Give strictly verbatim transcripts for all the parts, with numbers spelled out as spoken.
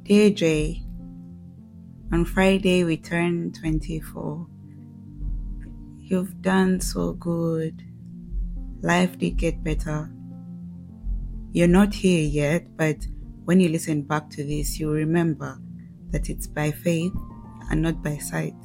Dear Jay, on Friday we turned twenty-four. You've done so good. Life did get better. You're not here yet, but when you listen back to this, you'll remember that it's by faith and not by sight.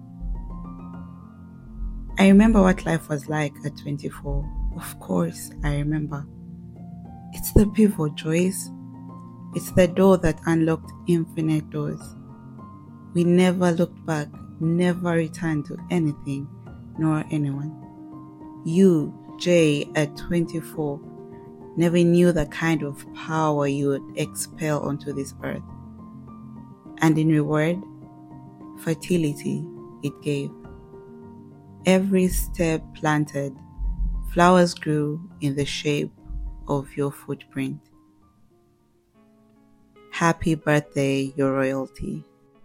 I remember what life was like at twenty-four. Of course, I remember. It's the pivot, Joyce. It's the door that unlocked infinite doors. We never looked back, never returned to anything nor anyone. You, Jay, at twenty-four, never knew the kind of power you would expel onto this earth. And in reward, fertility it gave. Every step planted, flowers grew in the shape of your footprint. Happy birthday, your royalty.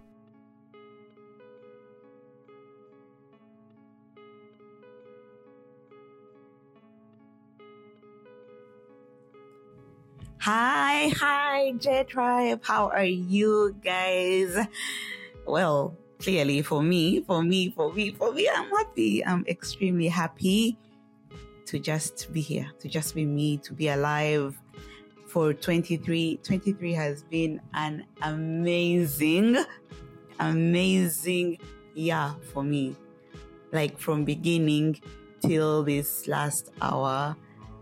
Hi, hi, J Tribe. How are you guys? Well, clearly for me, for me, for me, for me, I'm happy. I'm extremely happy to just be here, to just be me, to be alive. For twenty-three, twenty-three has been an amazing, amazing year for me. Like from beginning till this last hour.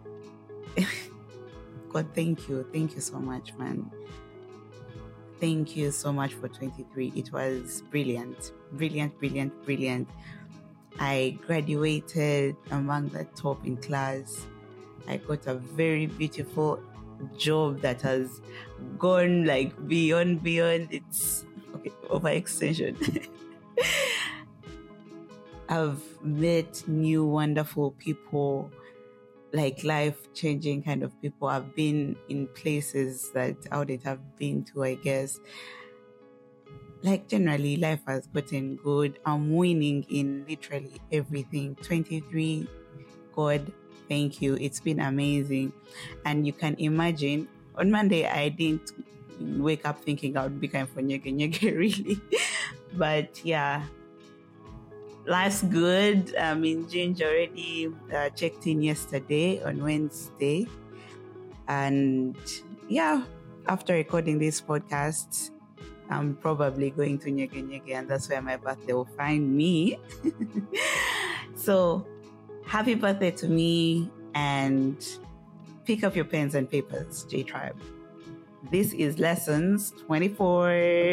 God, thank you. Thank you so much, man. Thank you so much for twenty-three. It was brilliant, brilliant, brilliant, brilliant. I graduated among the top in class. I got a very beautiful job that has gone like beyond, beyond. It's okay, overextension. I've met new wonderful people, like life-changing kind of people. I've been in places that I wouldn't have been to, I guess. Like generally, life has gotten good. I'm winning in literally everything. twenty-three, God, thank you. It's been amazing. And you can imagine, on Monday, I didn't wake up thinking I would be kind for nyege nyege, really. But yeah, life's good. I'm in Ginger already. Uh, checked in yesterday on Wednesday. And yeah, after recording this podcast, I'm probably going to Nyege Nyege, and that's where my birthday will find me. So, happy birthday to me, and pick up your pens and papers, J Tribe. This is Lessons twenty-four.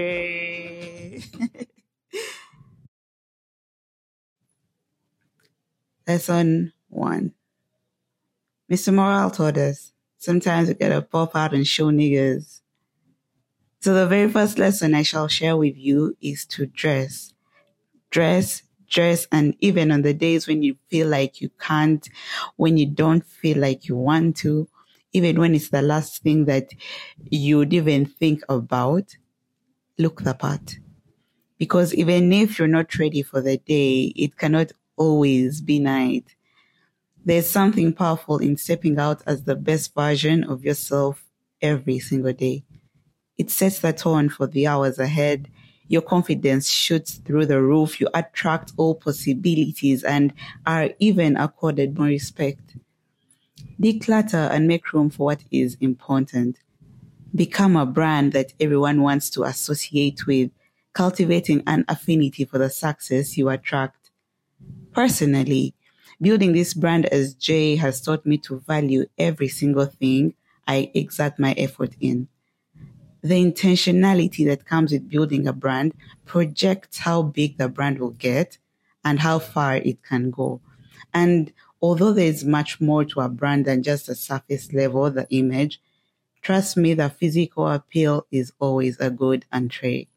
Lesson one. Mister Morale told us, sometimes we gotta pop out and show niggas. So the very first lesson I shall share with you is to dress. Dress, dress, and even on the days when you feel like you can't, when you don't feel like you want to, even when it's the last thing that you'd even think about, look the part. Because even if you're not ready for the day, it cannot always be night. There's something powerful in stepping out as the best version of yourself every single day. It sets the tone for the hours ahead. Your confidence shoots through the roof. You attract all possibilities and are even accorded more respect. Declutter and make room for what is important. Become a brand that everyone wants to associate with, cultivating an affinity for the success you attract. Personally, building this brand as Jay has taught me to value every single thing I exert my effort in. The intentionality that comes with building a brand projects how big the brand will get and how far it can go. And although there's much more to a brand than just the surface level, the image, trust me, the physical appeal is always a good entree.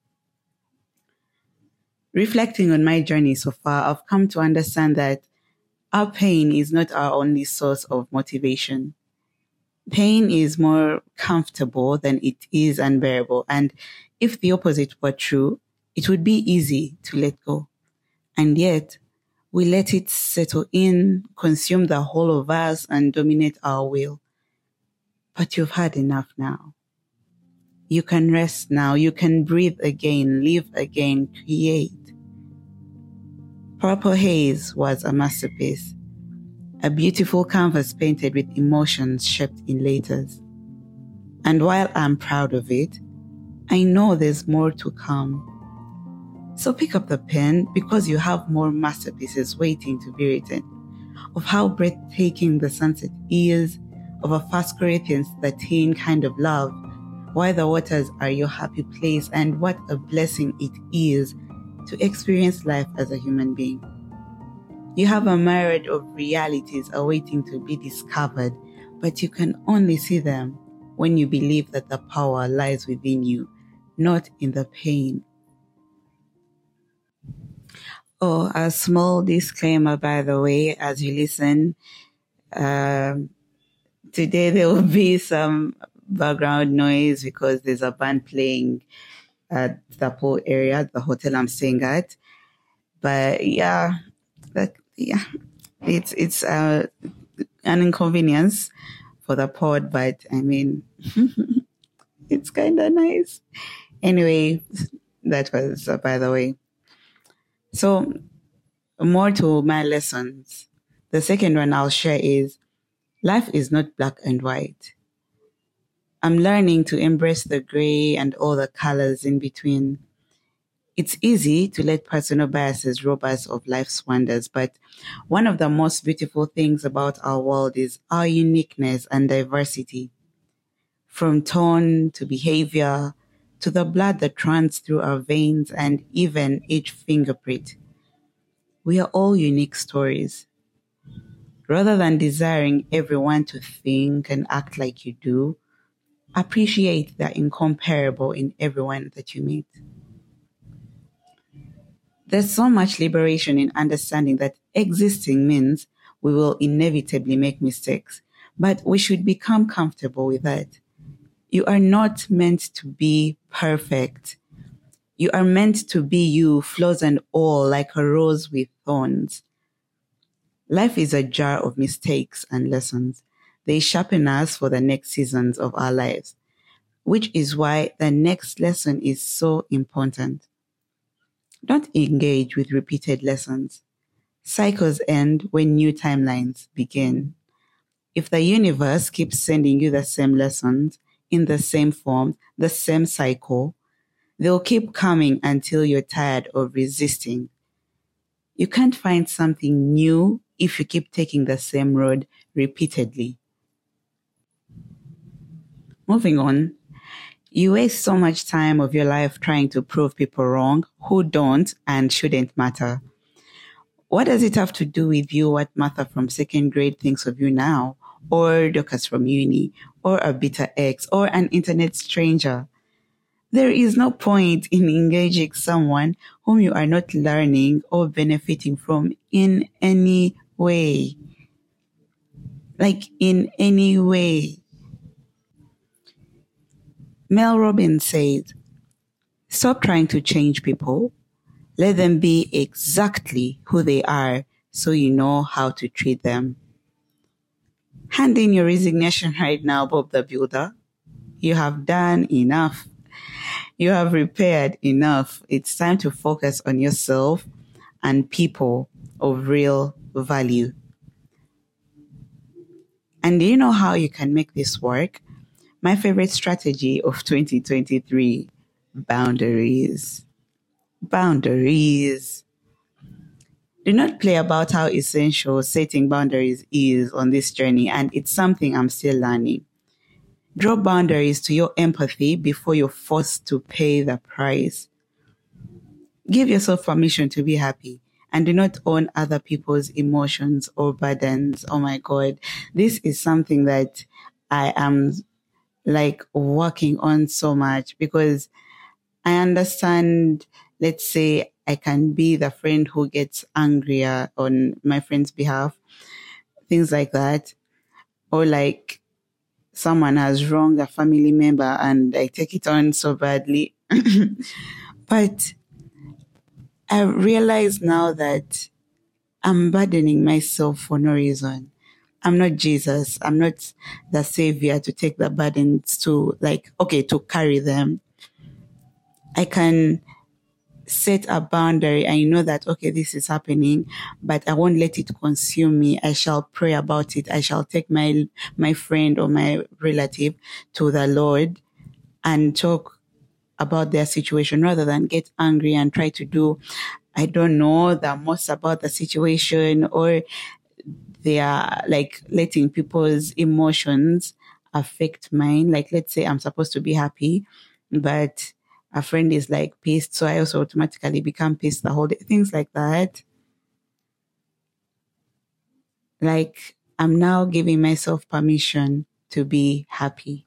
Reflecting on my journey so far, I've come to understand that our pain is not our only source of motivation. Pain is more comfortable than it is unbearable. And if the opposite were true, it would be easy to let go. And yet, we let it settle in, consume the whole of us, and dominate our will. But you've had enough now. You can rest now. You can breathe again, live again, create. Purple Haze was a masterpiece, a beautiful canvas painted with emotions shaped in letters. And while I'm proud of it, I know there's more to come. So pick up the pen because you have more masterpieces waiting to be written, of how breathtaking the sunset is, of a First Corinthians thirteen kind of love, why the waters are your happy place, and what a blessing it is to experience life as a human being. You have a myriad of realities awaiting to be discovered, but you can only see them when you believe that the power lies within you, not in the pain. Oh, a small disclaimer, by the way, as you listen. Um, today there will be some background noise because there's a band playing at the pool area, the hotel I'm staying at. But yeah, that, yeah, it's it's uh, an inconvenience for the pod, but I mean, it's kind of nice. Anyway, that was uh, by the way. So more to my lessons. The second one I'll share is life is not black and white. I'm learning to embrace the gray and all the colors in between. It's easy to let personal biases rob us of life's wonders, but one of the most beautiful things about our world is our uniqueness and diversity. From tone to behavior to the blood that runs through our veins and even each fingerprint. We are all unique stories. Rather than desiring everyone to think and act like you do, appreciate the incomparable in everyone that you meet. There's so much liberation in understanding that existing means we will inevitably make mistakes, but we should become comfortable with that. You are not meant to be perfect. You are meant to be you, flaws and all, like a rose with thorns. Life is a jar of mistakes and lessons. They sharpen us for the next seasons of our lives, which is why the next lesson is so important. Don't engage with repeated lessons. Cycles end when new timelines begin. If the universe keeps sending you the same lessons in the same form, the same cycle, they'll keep coming until you're tired of resisting. You can't find something new if you keep taking the same road repeatedly. Moving on, you waste so much time of your life trying to prove people wrong who don't and shouldn't matter. What does it have to do with you what Martha from second grade thinks of you now, or Dorcas from uni, or a bitter ex, or an internet stranger? There is no point in engaging someone whom you are not learning or benefiting from in any way. Like in any way. Mel Robbins said, stop trying to change people. Let them be exactly who they are so you know how to treat them. Hand in your resignation right now, Bob the Builder. You have done enough. You have repaired enough. It's time to focus on yourself and people of real value. And do you know how you can make this work? My favorite strategy of twenty twenty-three, boundaries. Boundaries. Do not play about how essential setting boundaries is on this journey, and it's something I'm still learning. Draw boundaries to your empathy before you're forced to pay the price. Give yourself permission to be happy and do not own other people's emotions or burdens. Oh my God, this is something that I am like working on so much because I understand, let's say I can be the friend who gets angrier on my friend's behalf, things like that. Or like someone has wronged a family member and I take it on so badly. But I realize now that I'm burdening myself for no reason. I'm not Jesus. I'm not the savior to take the burdens to like, okay, to carry them. I can set a boundary and you know that, okay, this is happening, but I won't let it consume me. I shall pray about it. I shall take my, my friend or my relative to the Lord and talk about their situation rather than get angry and try to do, I don't know, the most about the situation, or they are like letting people's emotions affect mine. Like, let's say I'm supposed to be happy, but a friend is like pissed, so I also automatically become pissed the whole day. Things like that. Like, I'm now giving myself permission to be happy.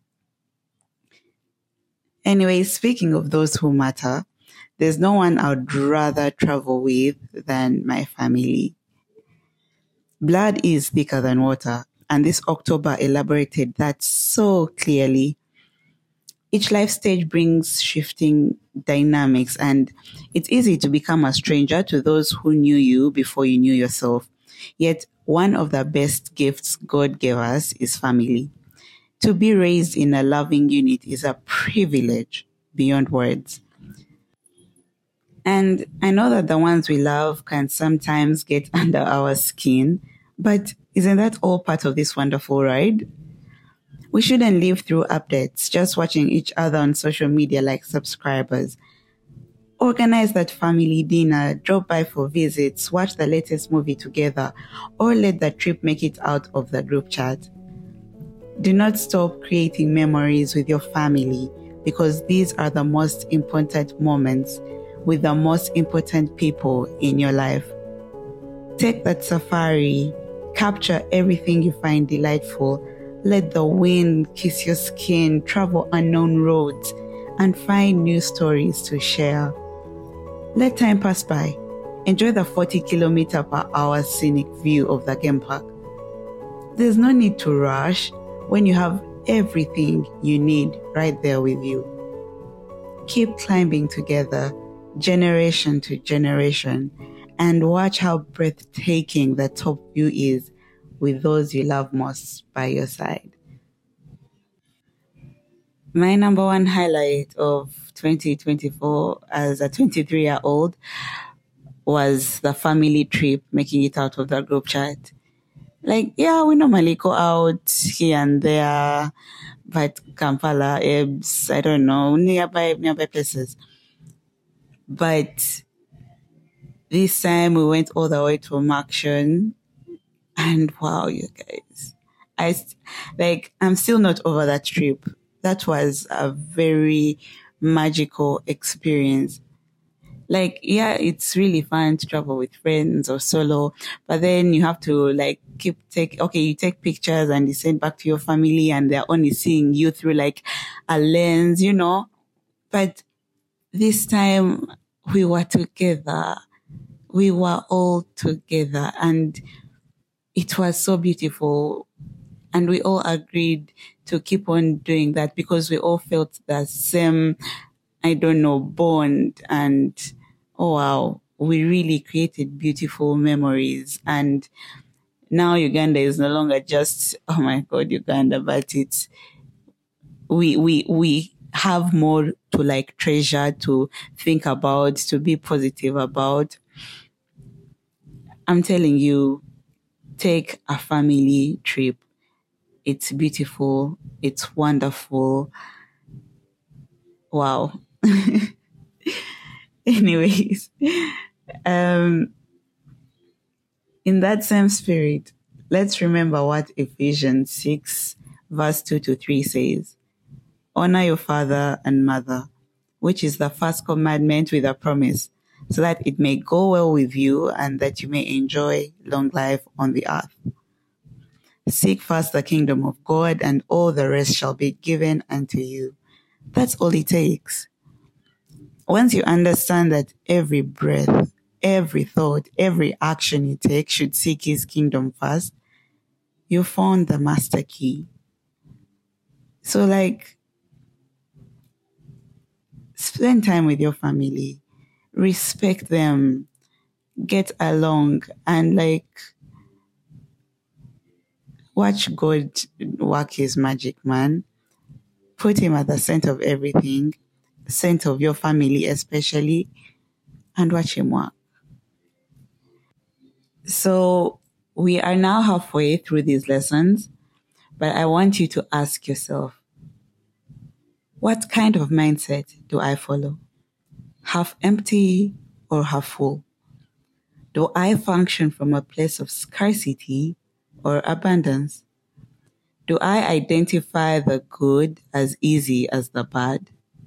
Anyway, speaking of those who matter, there's no one I'd rather travel with than my family. Blood is thicker than water, and this October elaborated that so clearly. Each life stage brings shifting dynamics, and it's easy to become a stranger to those who knew you before you knew yourself. Yet, one of the best gifts God gave us is family. To be raised in a loving unit is a privilege beyond words. And I know that the ones we love can sometimes get under our skin, but isn't that all part of this wonderful ride? We shouldn't live through updates, just watching each other on social media like subscribers. Organize that family dinner, drop by for visits, watch the latest movie together, or let the trip make it out of the group chat. Do not stop creating memories with your family, because these are the most important moments with the most important people in your life. Take that safari, capture everything you find delightful, let the wind kiss your skin, travel unknown roads, and find new stories to share. Let time pass by. Enjoy the forty kilometer per hour scenic view of the game park. There's no need to rush when you have everything you need right there with you. Keep climbing together, generation to generation, and watch how breathtaking the top view is with those you love most by your side. My number one highlight of twenty twenty-four as a twenty-three-year-old was the family trip, making it out of the group chat. Like, yeah, we normally go out here and there, but Kampala, Ebs, I don't know, nearby, nearby places. But this time we went all the way to Maction. And wow, you guys, I like, I'm still not over that trip. That was a very magical experience. Like, yeah, it's really fun to travel with friends or solo, but then you have to like keep take, okay, you take pictures and you send back to your family and they're only seeing you through like a lens, you know, but this time we were together. We were all together and it was so beautiful, and we all agreed to keep on doing that because we all felt the same, I don't know, bond. And oh wow, we really created beautiful memories. And now Uganda is no longer just, oh my God, Uganda, but it's, we, we, we have more to like treasure, to think about, to be positive about. I'm telling you, take a family trip. It's beautiful. It's wonderful. Wow. Anyways, um, in that same spirit, let's remember what Ephesians six, verse two to three says. Honor your father and mother, which is the first commandment with a promise, so that it may go well with you and that you may enjoy long life on the earth. Seek first the kingdom of God, and all the rest shall be given unto you. That's all it takes. Once you understand that every breath, every thought, every action you take should seek his kingdom first, you found the master key. So like, spend time with your family, respect them, get along, and like, Watch God work his magic, man. Put him at the center of everything, the center of your family especially, and watch him work. So we are now halfway through these lessons, but I want you to ask yourself, what kind of mindset do I follow? Half empty or half full? Do I function from a place of scarcity or abundance? Do I identify the good as easy as the bad?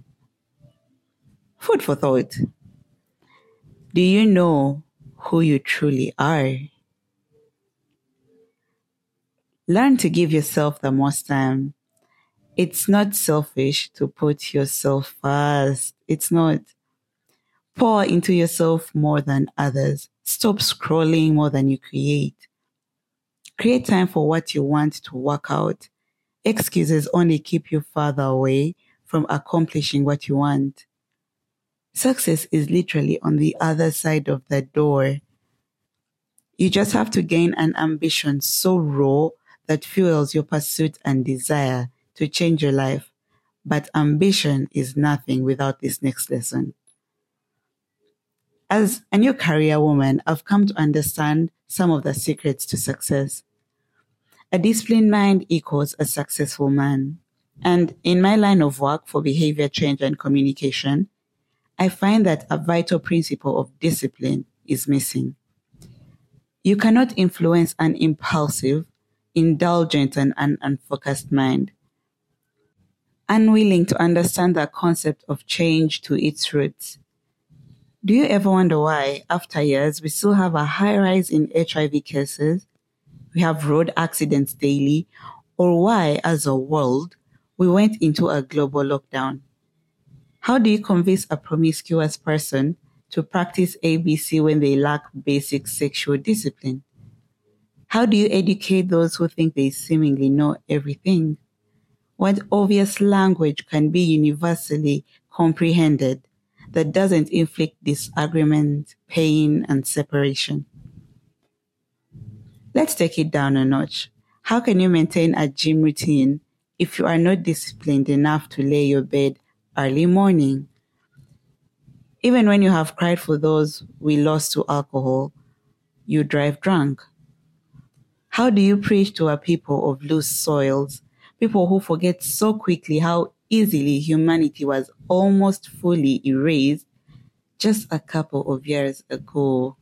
Food for thought. Do you know who you truly are? Learn to give yourself the most time. It's not selfish to put yourself first. It's not. Pour into yourself more than others. Stop scrolling more than you create. Create time for what you want to work out. Excuses only keep you farther away from accomplishing what you want. Success is literally on the other side of the door. You just have to gain an ambition so raw that fuels your pursuit and desire to change your life. But ambition is nothing without this next lesson. As a new career woman, I've come to understand some of the secrets to success. A disciplined mind equals a successful man. And in my line of work for behavior change and communication, I find that a vital principle of discipline is missing. You cannot influence an impulsive, indulgent, and un- unfocused mind. Unwilling to understand the concept of change to its roots. Do you ever wonder why, after years, we still have a high rise in H I V cases, we have road accidents daily, or why, as a world, we went into a global lockdown? How do you convince a promiscuous person to practice A B C when they lack basic sexual discipline? How do you educate those who think they seemingly know everything? What obvious language can be universally comprehended that doesn't inflict disagreement, pain, and separation? Let's take it down a notch. How can you maintain a gym routine if you are not disciplined enough to lay your bed early morning? Even when you have cried for those we lost to alcohol, you drive drunk. How do you preach to a people of loose soils, people who forget so quickly how easily humanity was almost fully erased just a couple of years ago?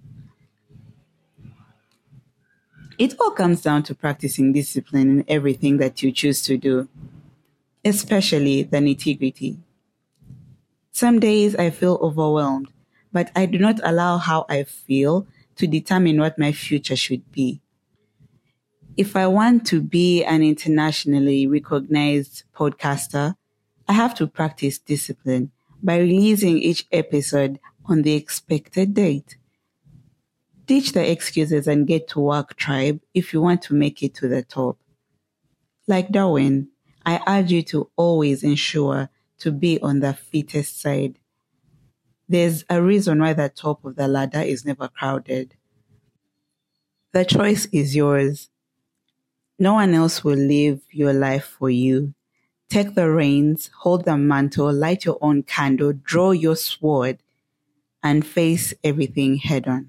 It all comes down to practicing discipline in everything that you choose to do, especially the nitty-gritty. Some days I feel overwhelmed, but I do not allow how I feel to determine what my future should be. If I want to be an internationally recognized podcaster, I have to practice discipline by releasing each episode on the expected date. Ditch the excuses and get to work, tribe, if you want to make it to the top. Like Darwin, I urge you to always ensure to be on the fittest side. There's a reason why the top of the ladder is never crowded. The choice is yours. No one else will live your life for you. Take the reins, hold the mantle, light your own candle, draw your sword, and face everything head on.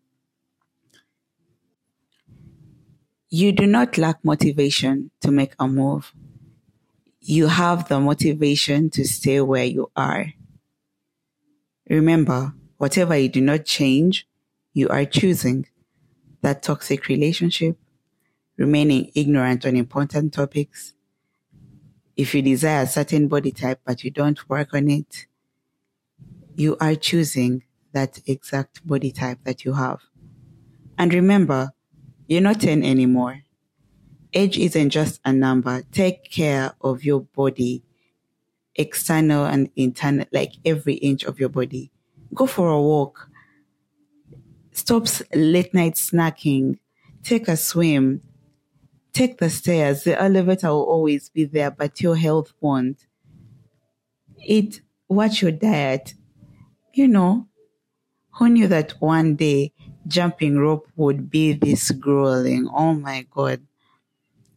You do not lack motivation to make a move. You have the motivation to stay where you are. Remember, whatever you do not change, you are choosing. That toxic relationship, remaining ignorant on important topics. If you desire a certain body type but you don't work on it, you are choosing that exact body type that you have. And remember, you're not ten anymore. Age isn't just a number. Take care of your body, external and internal, like every inch of your body. Go for a walk. Stop late night snacking. Take a swim. Take the stairs. The elevator will always be there, but your health won't. Eat, watch your diet. You know, who knew that one day jumping rope would be this grueling? Oh my God.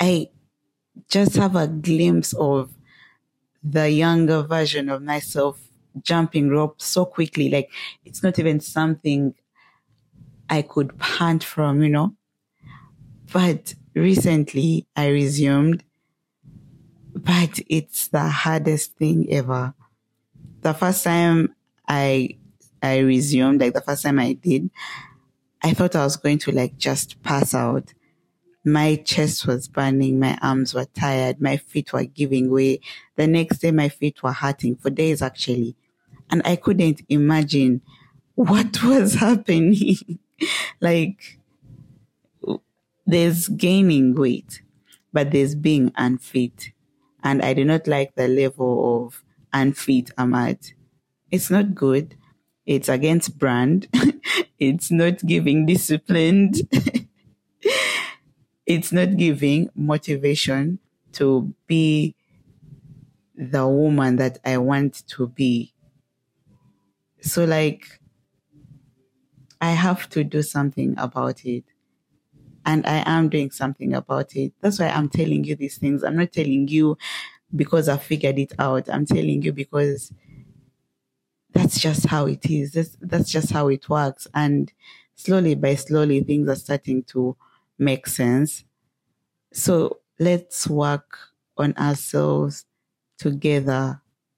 I just have a glimpse of the younger version of myself jumping rope so quickly. Like, it's not even something I could pant from, you know. But recently I resumed, but it's the hardest thing ever. The first time I I resumed, like the first time I did, I thought I was going to like just pass out. My chest was burning, my arms were tired, my feet were giving way. The next day my feet were hurting for days actually. And I couldn't imagine what was happening. Like, there's gaining weight, but there's being unfit. And I do not like the level of unfit I'm at. It's not good. It's against brand. It's not giving disciplined. It's not giving motivation to be the woman that I want to be. So like, I have to do something about it. And I am doing something about it. That's why I'm telling you these things. I'm not telling you because I figured it out. I'm telling you because that's just how it is. That's, that's just how it works. And slowly by slowly, things are starting to make sense. So let's work on ourselves together.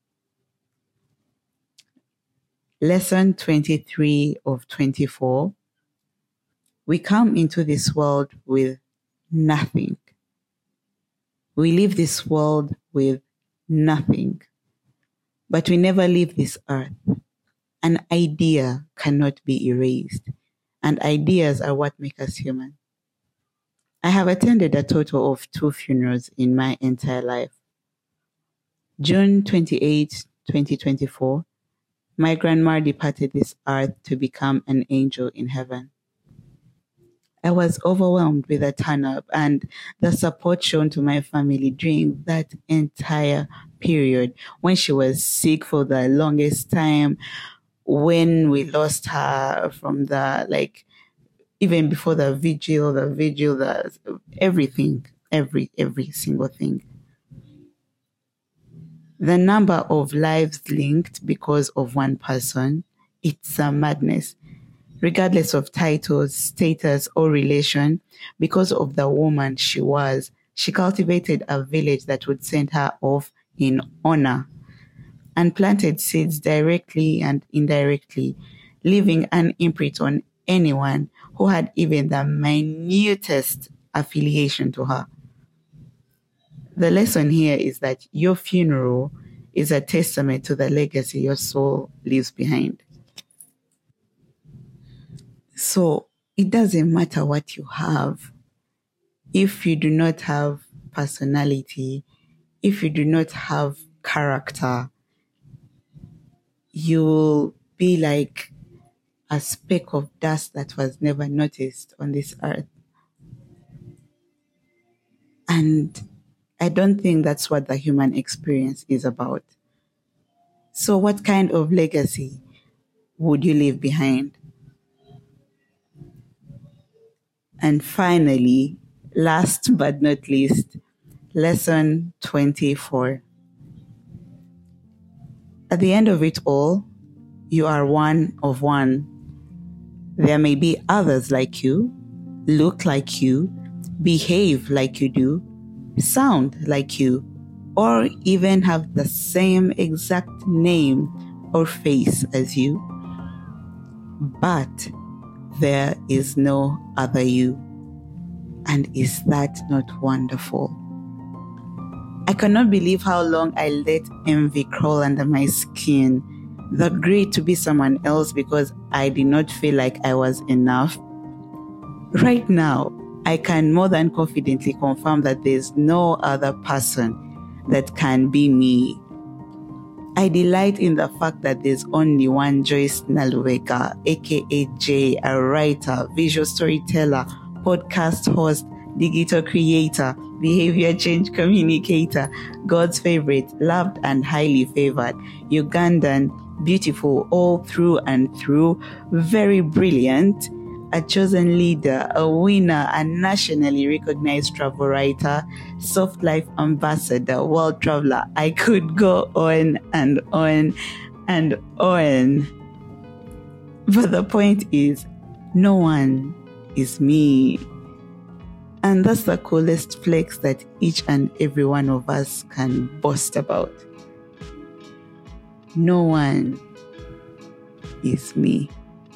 Lesson twenty-three of twenty-four. We come into this world with nothing. We leave this world with nothing. But we never leave this earth. An idea cannot be erased. And ideas are what make us human. I have attended a total of two funerals in my entire life. June twenty-eighth, twenty twenty-four, my grandma departed this earth to become an angel in heaven. I was overwhelmed with the turn-up and the support shown to my family during that entire period, when she was sick for the longest time, when we lost her from the, like, even before the vigil, the vigil, the everything, every, every single thing. The number of lives linked because of one person, it's a madness. Regardless of titles, status, or relation, because of the woman she was, she cultivated a village that would send her off in honor and planted seeds directly and indirectly, leaving an imprint on anyone who had even the minutest affiliation to her. The lesson here is that your funeral is a testament to the legacy your soul leaves behind. So it doesn't matter what you have. If you do not have personality, if you do not have character, you'll be like a speck of dust that was never noticed on this earth. And I don't think that's what the human experience is about. So what kind of legacy would you leave behind? And finally, last but not least, lesson twenty-four. At the end of it all, you are one of one. There may be others like you, look like you, behave like you do, sound like you, or even have the same exact name or face as you. But there is no other you. And is that not wonderful? I cannot believe how long I let envy crawl under my skin. The greed to be someone else because I did not feel like I was enough. Right now, I can more than confidently confirm that there's no other person that can be me. I delight in the fact that there's only one Joyce Naluweka, aka Jay, a writer, visual storyteller, podcast host, digital creator, behavior change communicator, God's favorite, loved and highly favored, Ugandan, beautiful all through and through, very brilliant, a chosen leader, a winner, a nationally recognized travel writer, soft life ambassador, world traveler. I could go on and on and on. But the point is, no one is me. And that's the coolest flex that each and every one of us can boast about. No one is me.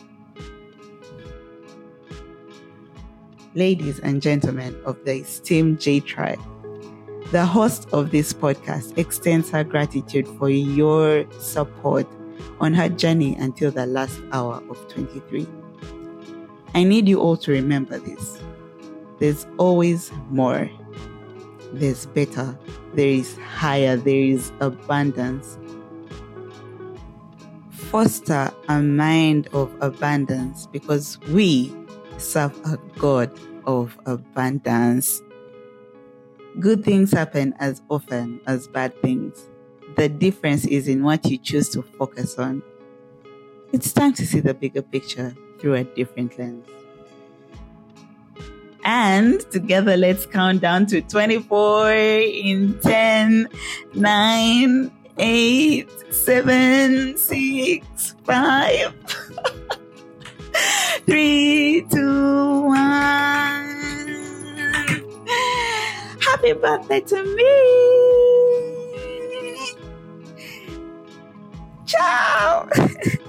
Ladies and gentlemen of the esteemed J Tribe, the host of this podcast extends her gratitude for your support on her journey until the last hour of twenty-three. I need you all to remember this. There's always more. There's better. There is higher. There is abundance. Foster a mind of abundance because we serve a God of abundance. Good things happen as often as bad things. The difference is in what you choose to focus on. It's time to see the bigger picture through a different lens. And together, let's count down to twenty-four in ten, nine, eight, seven, six, five, three, two, one. Happy birthday to me. Ciao.